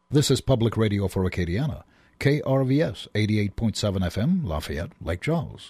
This is Public Radio for Acadiana, KRVS 88.7 FM, Lafayette, Lake Charles.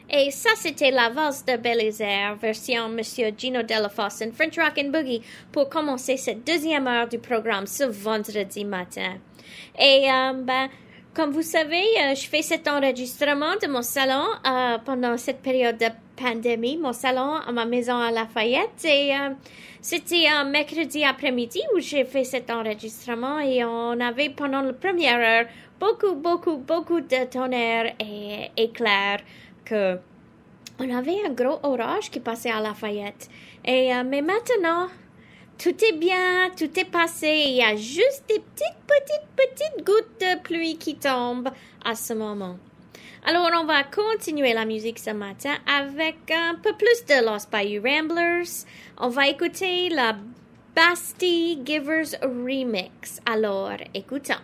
Et ça, c'était la valse de Belisaire, version Monsieur Gino Delafosse en French Rock and Boogie pour commencer cette deuxième heure du programme ce vendredi matin. Et comme vous savez, je fais cet enregistrement de mon salon pendant cette période de pandémie, mon salon à ma maison à Lafayette. Et c'était un mercredi après-midi où j'ai fait cet enregistrement et on avait pendant la première heure beaucoup de tonnerre et éclairs que on avait un gros orage qui passait à Lafayette. Et mais maintenant, tout est bien, tout est passé. Il y a juste des petites gouttes de pluie qui tombent à ce moment. Alors, on va continuer la musique ce matin avec un peu plus de Lost Bayou Ramblers. On va écouter la Bastille Givers Remix. Alors, écoutons.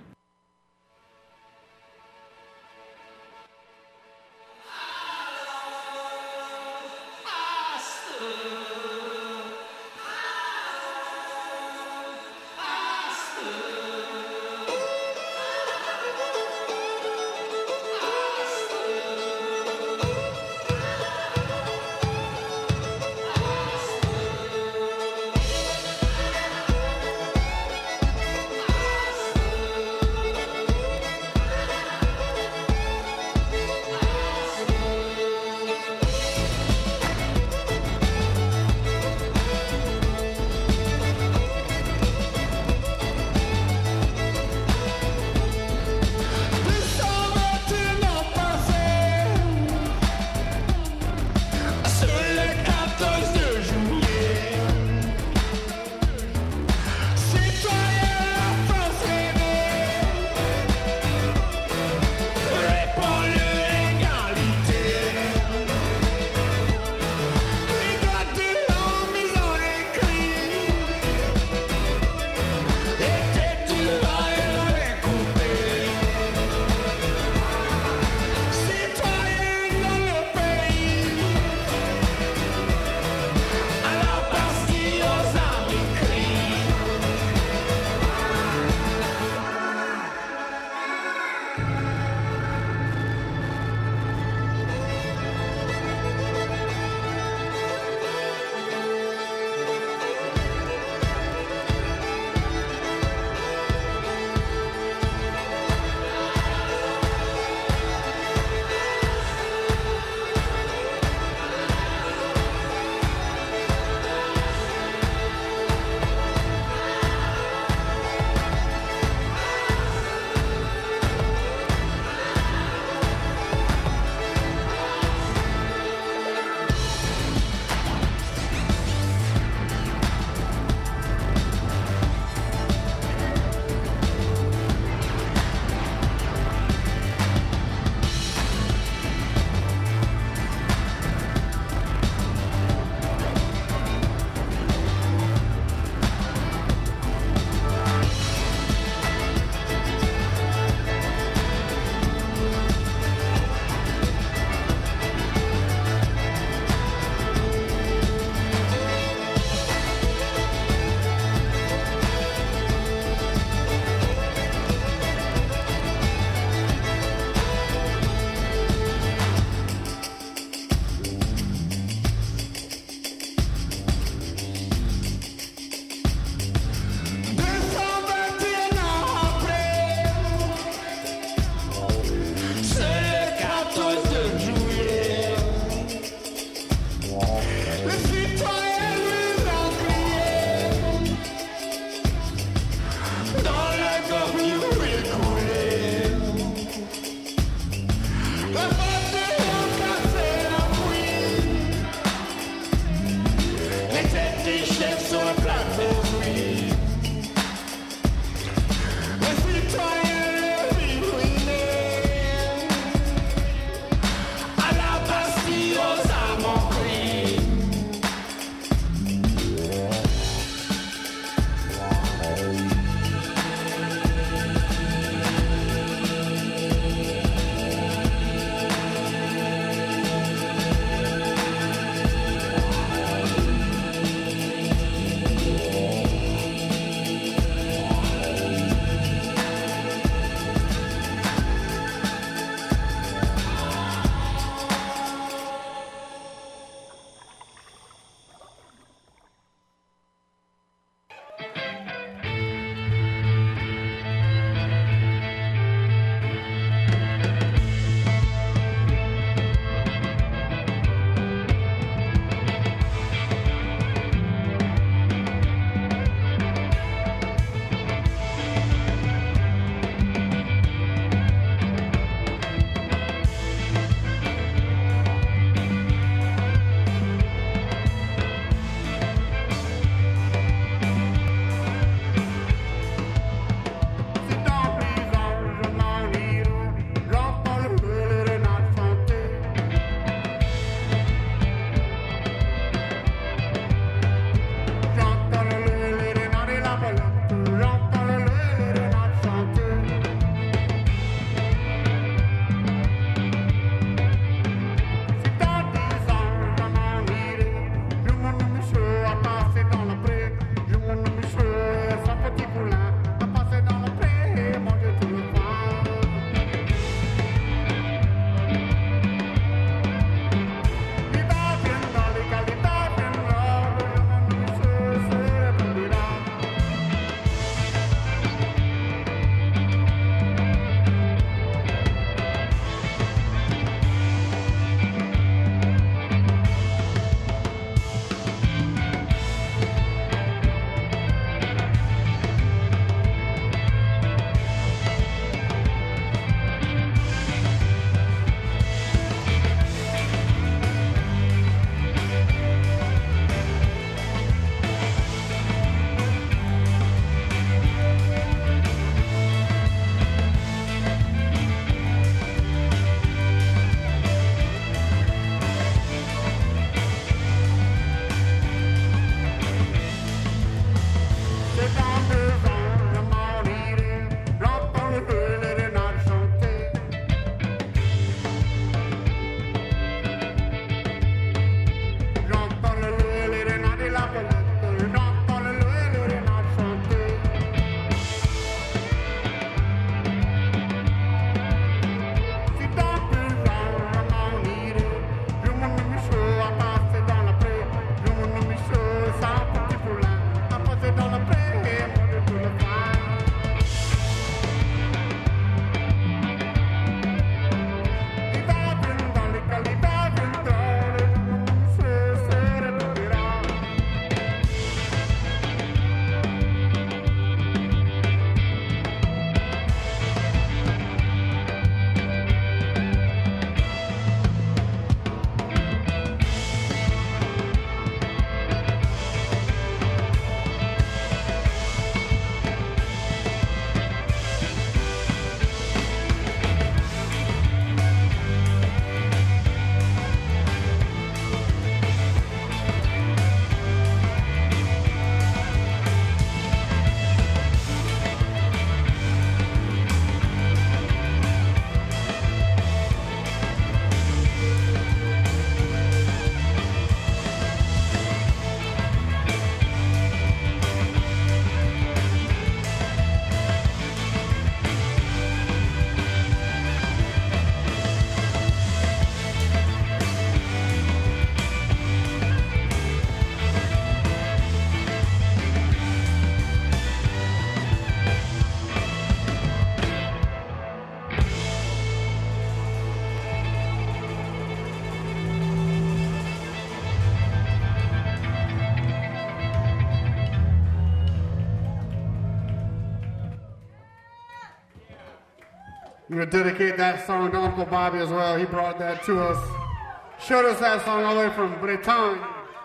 I'm going to dedicate that song to Uncle Bobby as well. He brought that to us. Showed us that song all the way from Bretagne.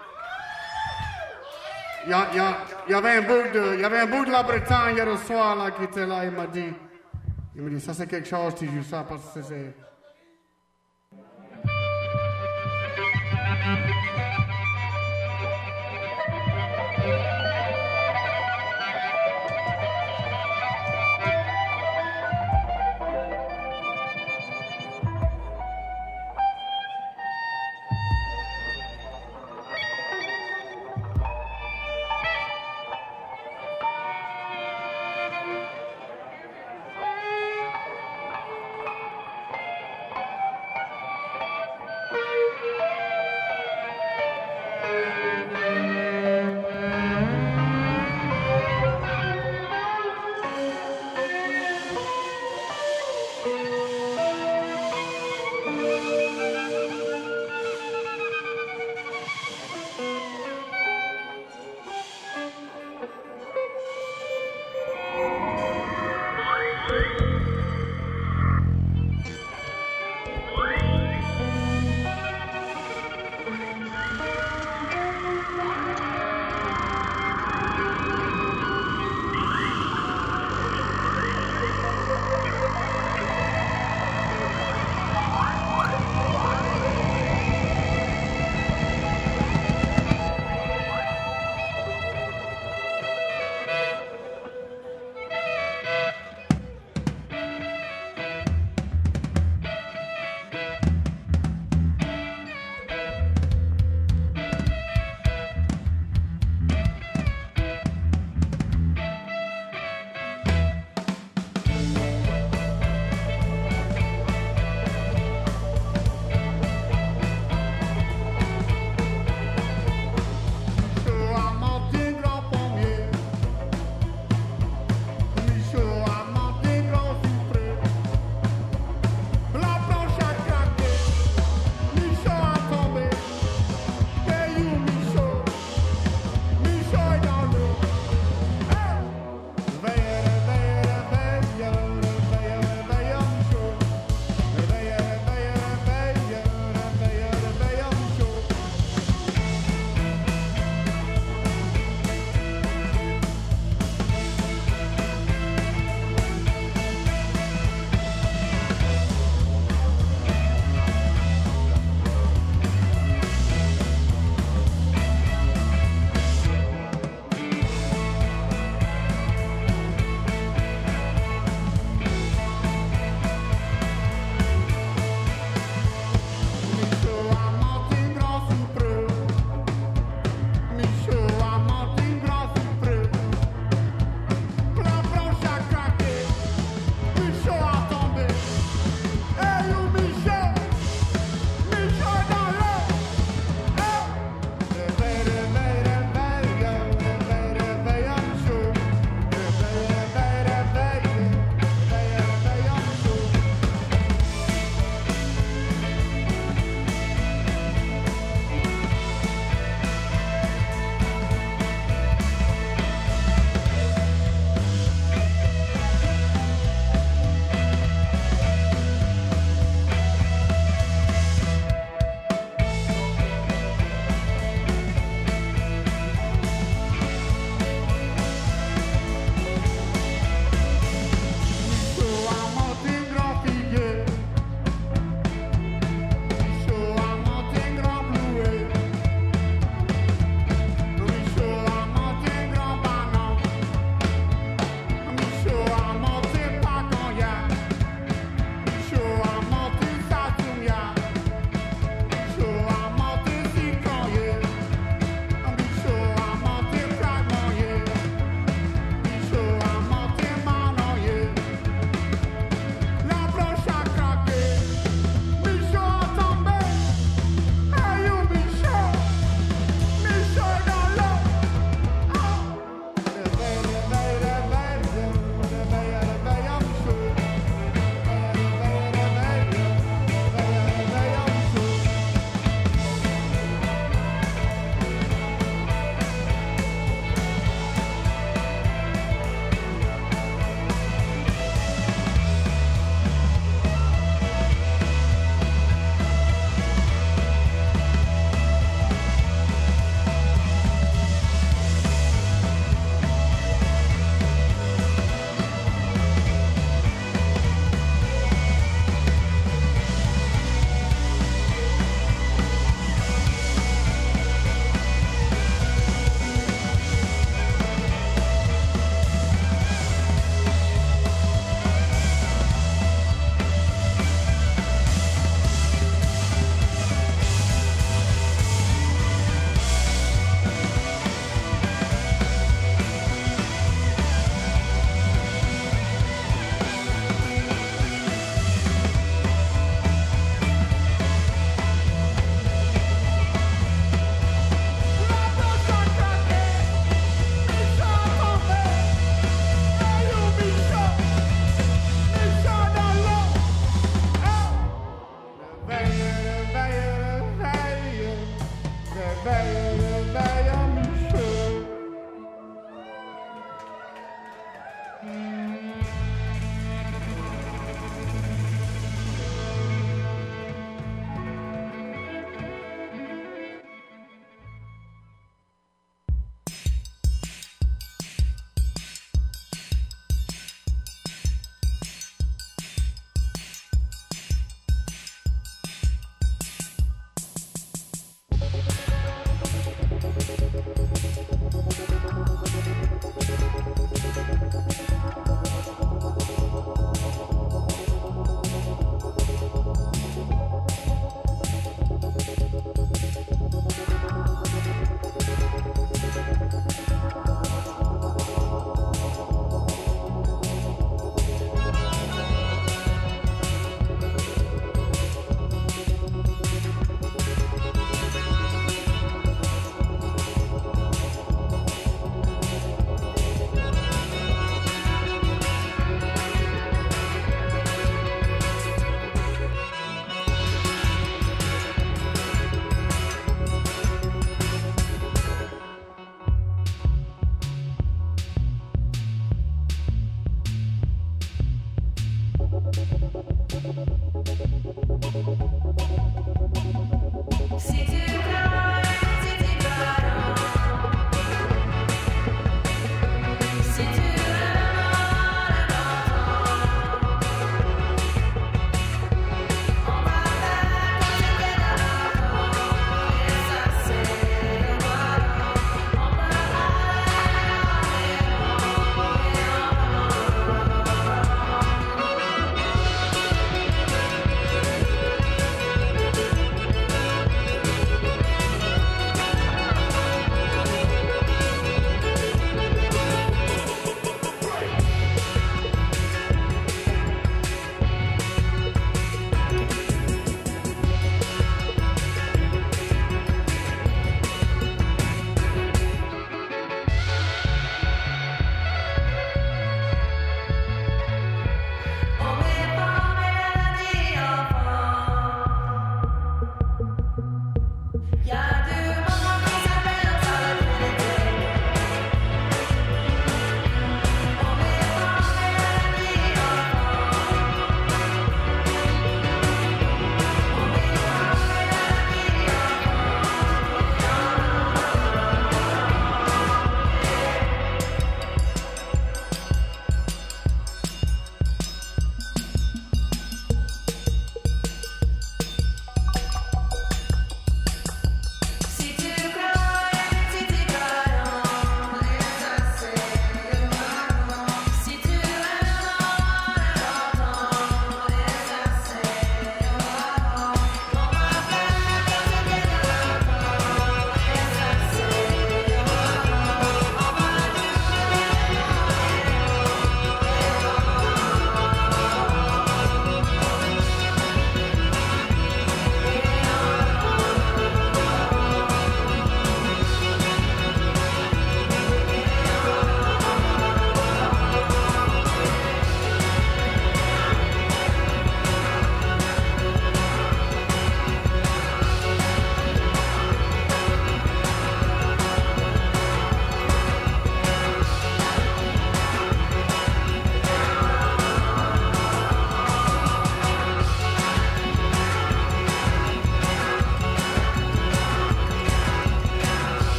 Y'avais un bout de la Bretagne hier au soir là, qui était là, il m'a dit, ça c'est quelque chose, tu joues ça parce que c'est...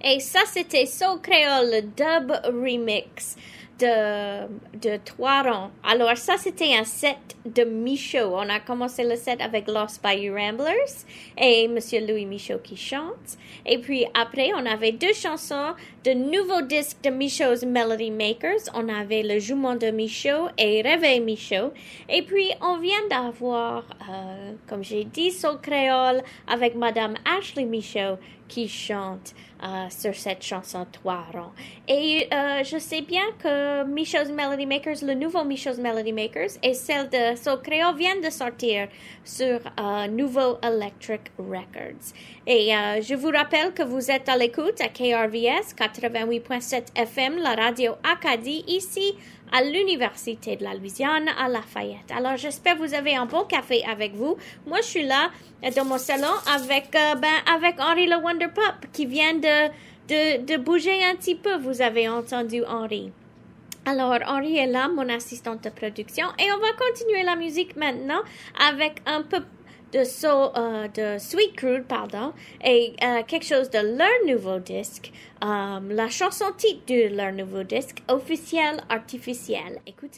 Et ça, c'était Soul Creole, le dub remix de Trois-Ronds. Alors, ça, c'était un set de Michaud. On a commencé le set avec Lost Bayou Ramblers et Monsieur Louis Michaud qui chante. Et puis, après, on avait 2 chansons de nouveaux disques de Michaud's Melody Makers. On avait Le Jument de Michaud et Réveil Michaud. Et puis, on vient d'avoir, comme j'ai dit, Soul Créole avec Madame Ashley Michaud qui chante sur cette chanson Trois-Ronds. Et je sais bien que Michaud's Melody Makers, le nouveau Michaud's Melody Makers et celle de Soul Creole viennent de sortir sur Nouveau Electric Records. Et je vous rappelle que vous êtes à l'écoute à KRVS 88.7 FM, la radio Acadie, ici à l'Université de la Louisiane à Lafayette. Alors, j'espère que vous avez un bon café avec vous. Moi, je suis là dans mon salon avec Henri le Wonder Pup qui vient de bouger un petit peu. Vous avez entendu Henri. Alors, Henri est là, mon assistante de production. Et on va continuer la musique maintenant avec un peu de Sweet Crude, et quelque chose de leur nouveau disque, la chanson titre de leur nouveau disque, Officiel Artificiel. Écoutons.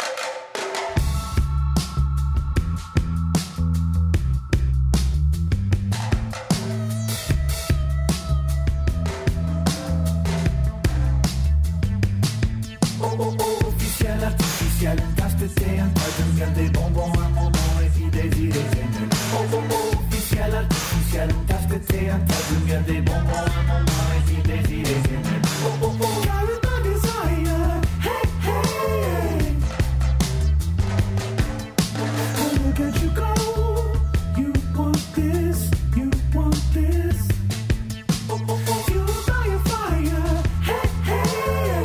Officiel artificiel, tâche de thé, un tas de miel, des bonbons, un moment et puis des idées géniales. Officiel artificiel, tâche de thé, un tas de miel, des bonbons, un moment et puis des idées géniales. Carry my desire, hey, hey. Oh, look at you go, you want this, you want this. Fueled by a fire, hey, hey.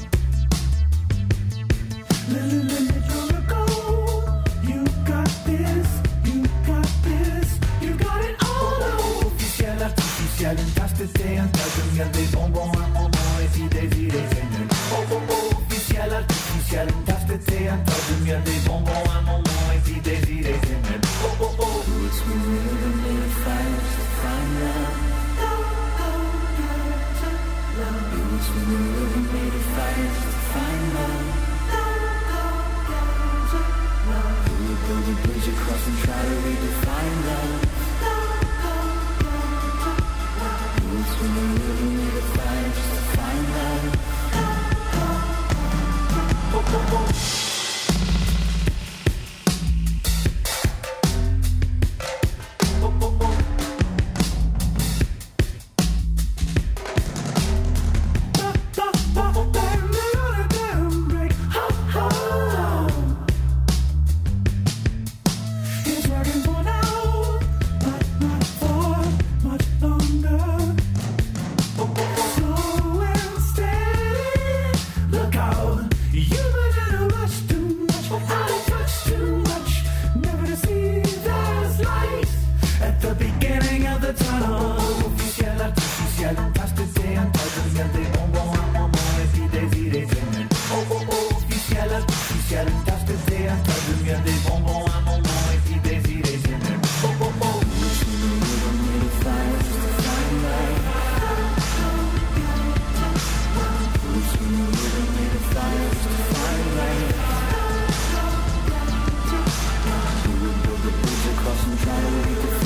Let it go, you got this, you got this, you got it all. Officiel artificiel, une tasse de thé, un tas de miel, des bonbons, un moment et puis des idées géniales. Officiel artificiel, une tasse de thé, un tas de miel, des bonbons, un moment et puis des idées géniales. Roots we really made a fire to find love. Roots we really made a fire to find love. Build a bridge across and try to redefine love. Roots when you really need a fire just to find love.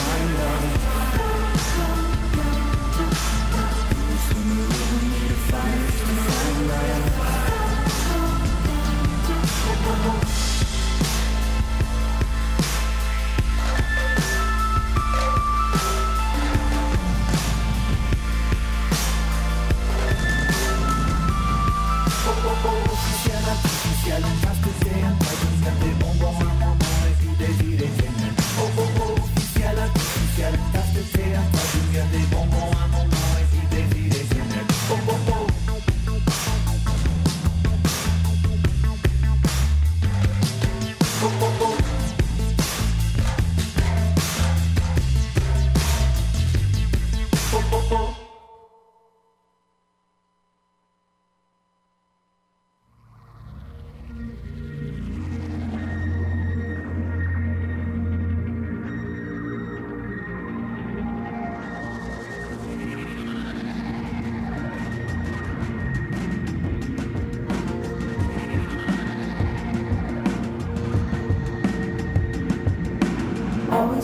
Fire.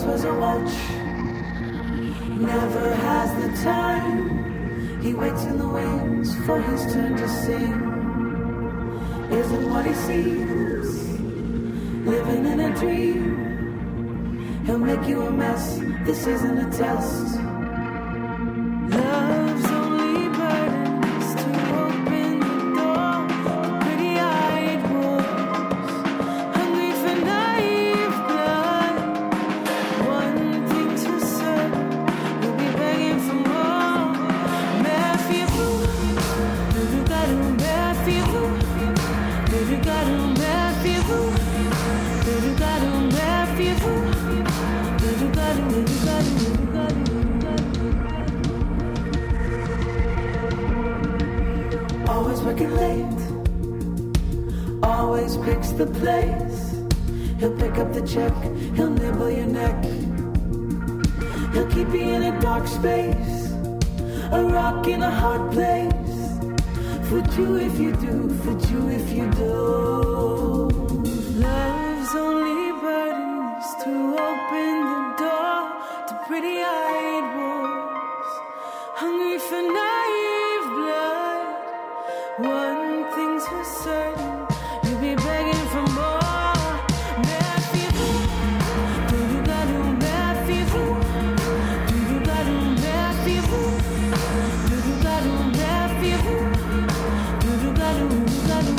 whispers a watch, never has the time. He waits in the wings for his turn to sing. Isn't what he seems, living in a dream. He'll make you a mess, this isn't a test. Love's only burden is to open the door to pretty-eyed wolves, hungry for naive blood. One thing's for certain, you'll be begging for more. Merfiez-vous, merfiez-vous, merfiez-vous, merfiez-vous, merfiez-vous. Always working late, always picks the place. He'll pick up the check, he'll nibble your neck. He'll keep you in a dark space, a rock in a hard place. Foot you if you do, foot you if you don't. Love's only burden is to open the door to pretty-eyed wolves, hungry for naive blood. One thing's for certain, you'll be begging for more. Merfiez-vous, do-do-ga-do, merfiez-vous, do-do-ga-do, merfiez-vous, do-do-ga-do, merfiez-vous, do-do-ga-do, do-do-ga-do.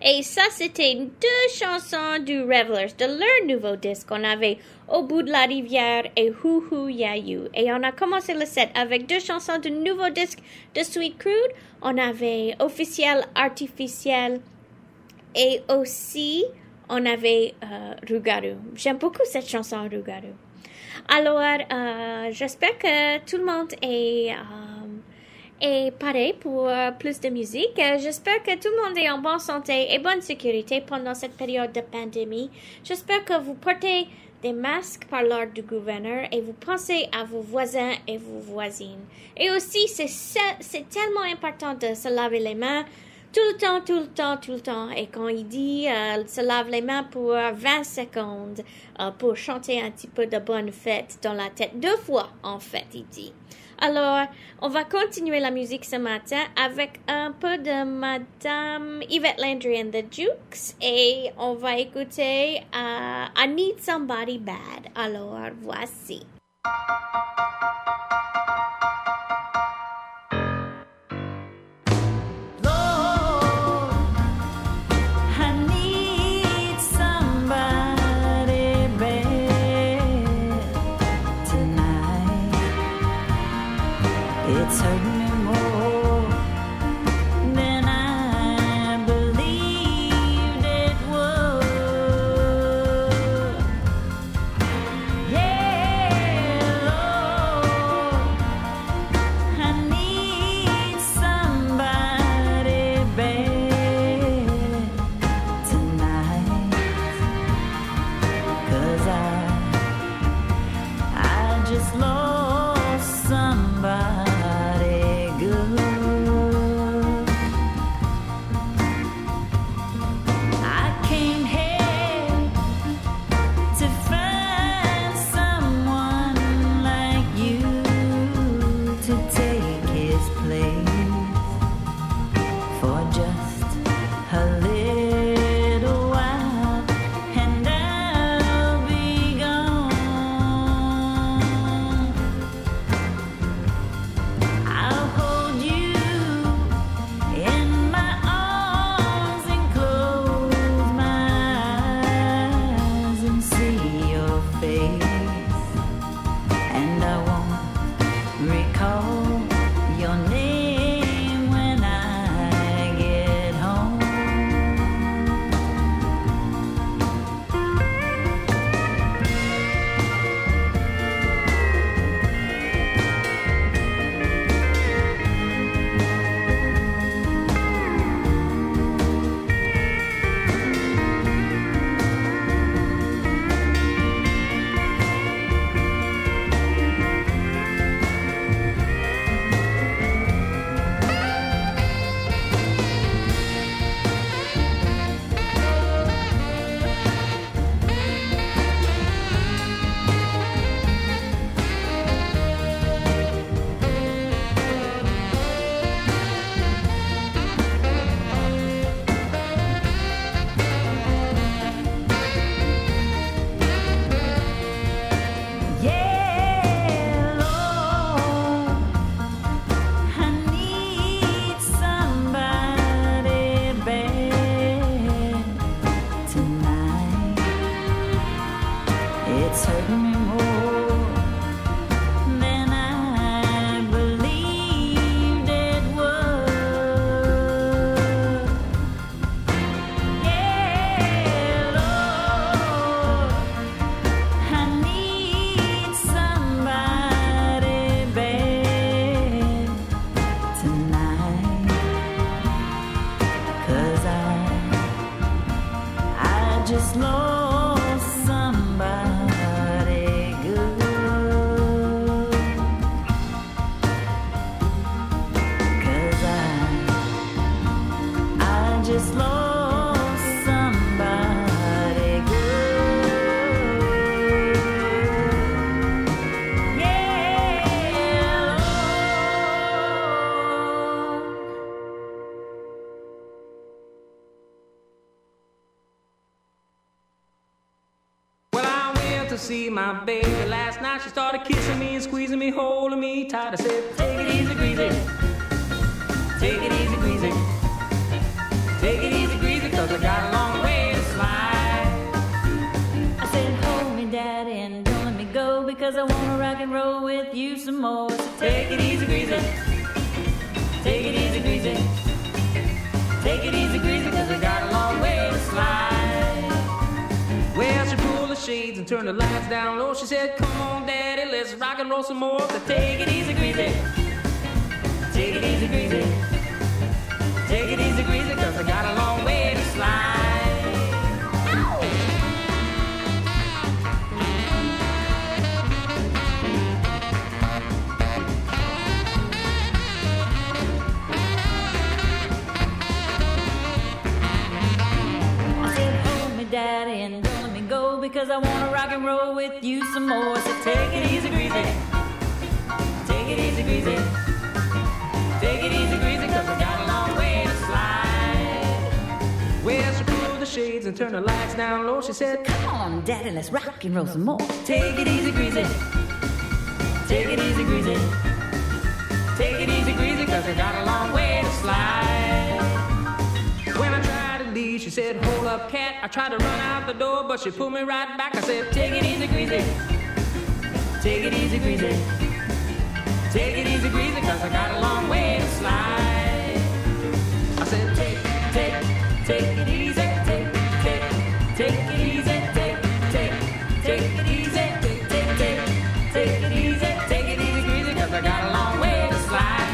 Et ça, c'était 2 chansons du Revelers, de leur nouveau disque. On avait Au bout de la rivière et Hoo Hoo Ya You. Et on a commencé le set avec 2 chansons du nouveau disque de Sweet Crude. On avait Officiel, Artificiel et aussi on avait Rougarou. J'aime beaucoup cette chanson, Rougarou. Alors, j'espère que tout le monde est pareil pour plus de musique. J'espère que tout le monde est en bonne santé et bonne sécurité pendant cette période de pandémie. J'espère que vous portez des masques par l'ordre du gouverneur et vous pensez à vos voisins et vos voisines. Et aussi, c'est tellement important de se laver les mains tout le temps. Et quand il dit se lave les mains pour 20 secondes pour chanter un petit peu de bonne fête dans la tête. 2 fois, en fait, il dit. Alors, on va continuer la musique ce matin avec un peu de Madame Yvette Landry and the Jukes et on va écouter I Need Somebody Bad. Alors, voici. It's hurting me more than I believed it would. Yeah, Lord, I need somebody bad tonight, 'cause I just lost somebody. See my baby last night. She started kissing me and squeezing me, holding me tight. I said, take it easy, greasy. Take it easy, greasy. Take it easy, greasy, 'cause I got a long way to slide. I said, hold me, daddy, and don't let me go, because I wanna rock and roll with you some more. So take it easy, greasy. Take it easy, greasy. Take it easy, greasy, cause I got a long way to slide. Well, she pulled the shades and turned the lights down low. She said, come on, daddy, let's rock and roll some more. So take it easy, greasy. Take it easy, greasy. Take it easy, greasy, cause I got a long way to slide. Daddy, and don't let me go, because I wanna rock and roll with you some more. So take it easy, greasy. Take it easy, greasy. Take it easy, greasy, cause I got a long way to slide. Well, she pulled the shades and turned the lights down low. She said, come on, Daddy, let's rock and roll some more. take it easy, greasy. Take it easy, greasy. Take it easy, greasy, cause I got a long way to slide. When I tried to leave, she said, hold up, cat. I tried to run out the door, but she pulled me right back. I said, take it easy, greasy. Take it easy, greasy. Take it easy, greasy, cause I got a long way to slide. I said, take it easy, take it easy, take it easy, take it easy, take it easy, greasy, cause I got a long way to slide.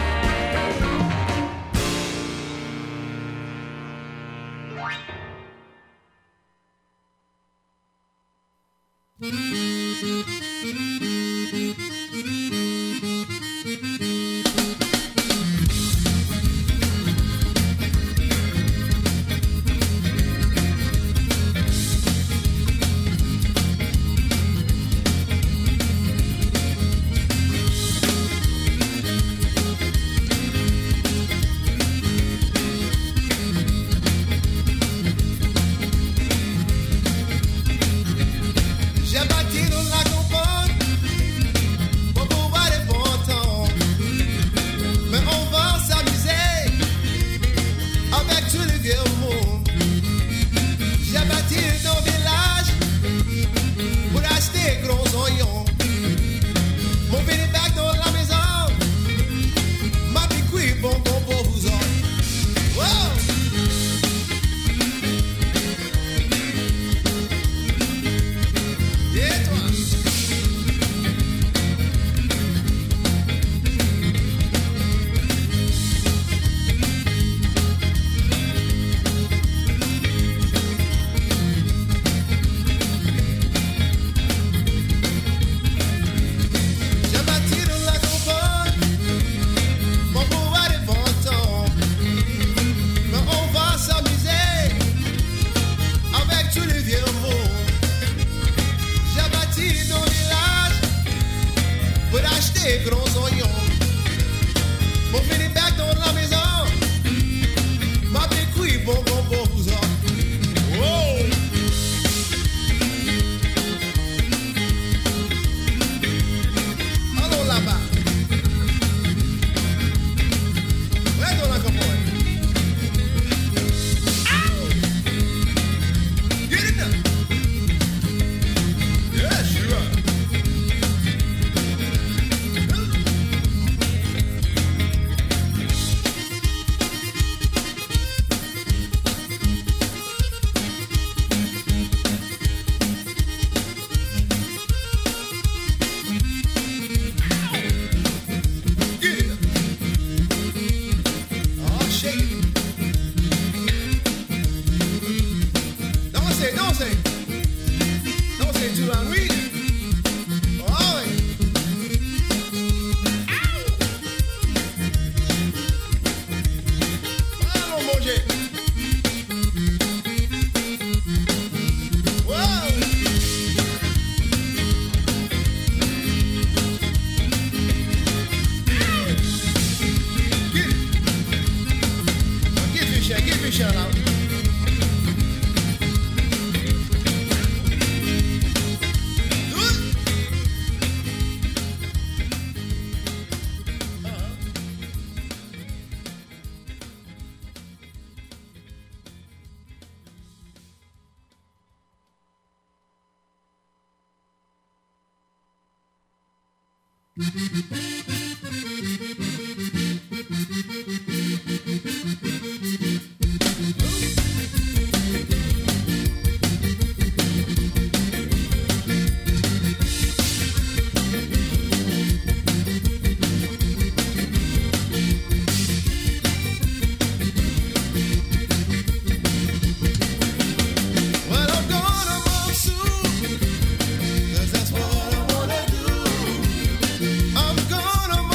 I'm gonna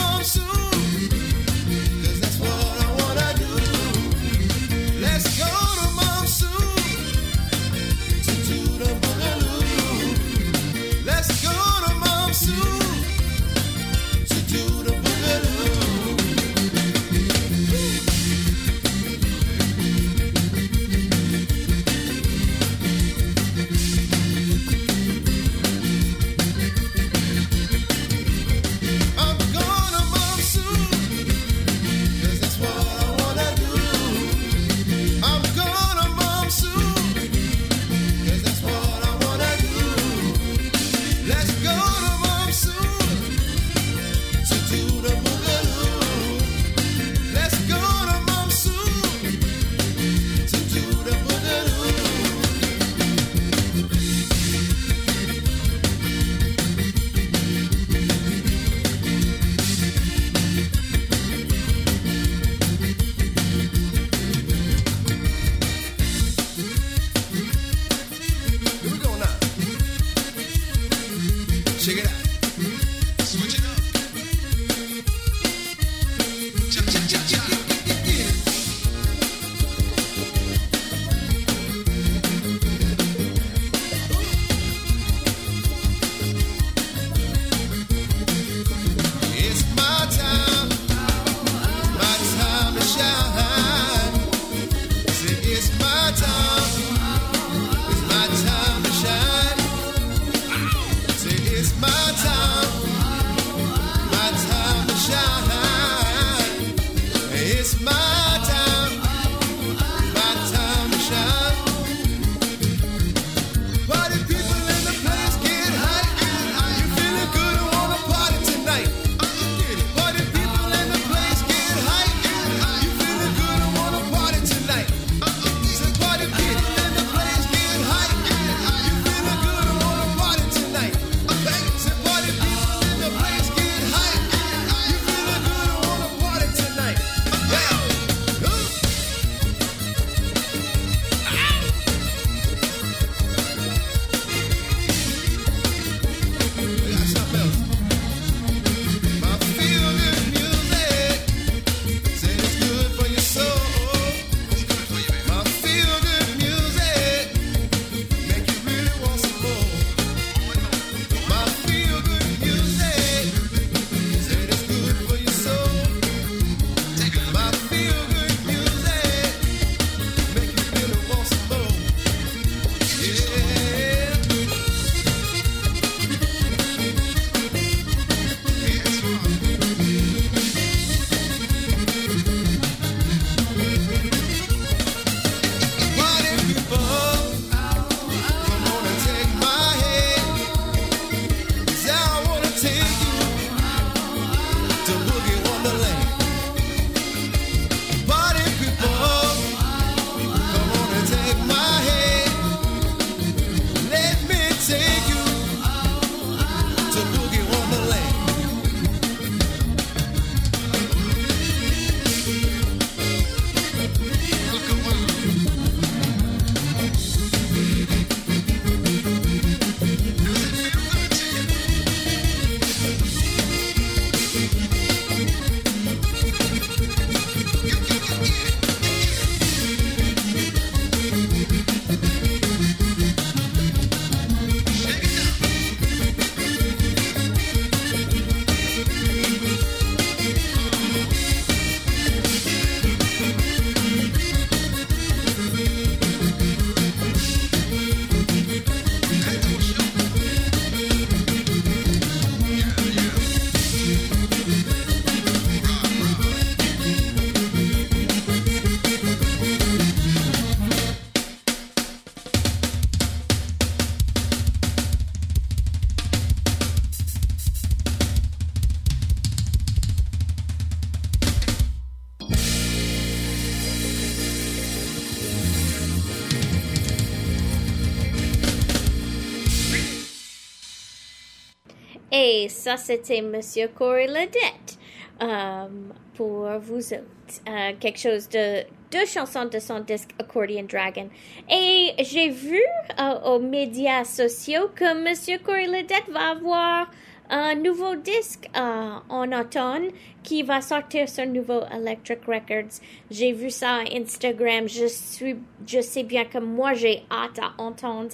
Et ça, c'était Monsieur Corey Ledette pour vous autres. Quelque chose de deux chansons de son disque Accordion Dragon. Et j'ai vu aux médias sociaux que Monsieur Corey Ledette va avoir un nouveau disque en automne qui va sortir sur nouveau Electric Records. J'ai vu ça sur Instagram. Je sais bien que moi, j'ai hâte à entendre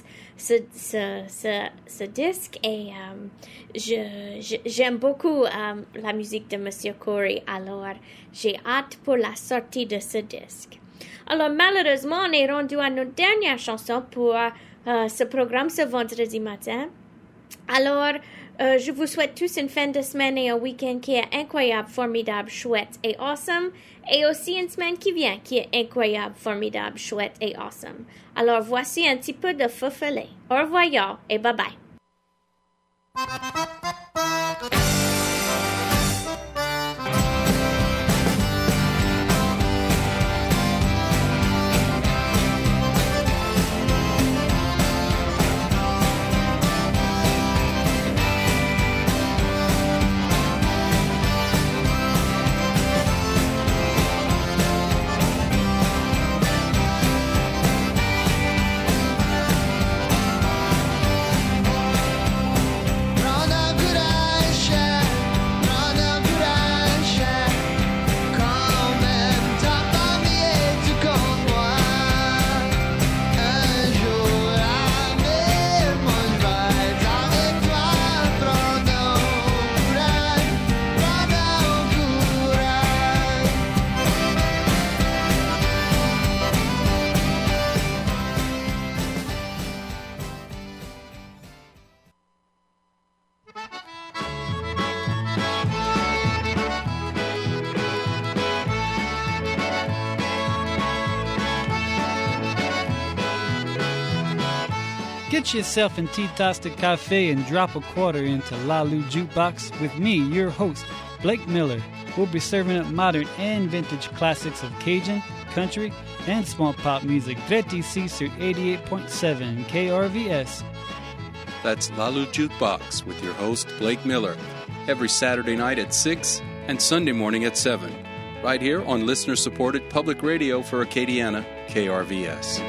ce disque et j'aime beaucoup la musique de Monsieur Corey. Alors, j'ai hâte pour la sortie de ce disque. Alors, malheureusement, on est rendu à notre dernière chanson pour ce programme ce vendredi matin. Alors, je vous souhaite tous une fin de semaine et un week-end qui est incroyable, formidable, chouette et awesome. Et aussi une semaine qui vient qui est incroyable, formidable, chouette et awesome. Alors, voici un petit peu de feufelé. Au revoir et bye-bye. Get yourself in Tea-Toasted Cafe and drop a quarter into Lalu Jukebox with me, your host, Blake Miller. We'll be serving up modern and vintage classics of Cajun, country, and swamp pop music. Greti Caesar 88.7 KRVS. That's Lalu Jukebox with your host, Blake Miller, every Saturday night at 6 and Sunday morning at 7, right here on listener-supported public radio for Acadiana, KRVS.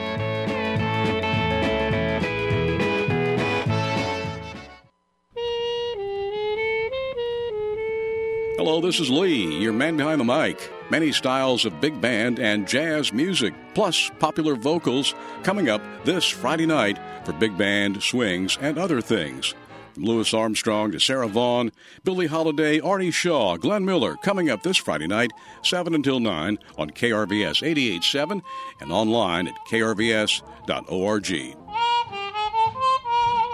Hello, this is Lee, your man behind the mic. Many styles of big band and jazz music, plus popular vocals, coming up this Friday night for big band, swings, and other things. From Louis Armstrong to Sarah Vaughan, Billie Holiday, Artie Shaw, Glenn Miller, coming up this Friday night, 7 until 9 on KRVS 88.7 and online at krvs.org.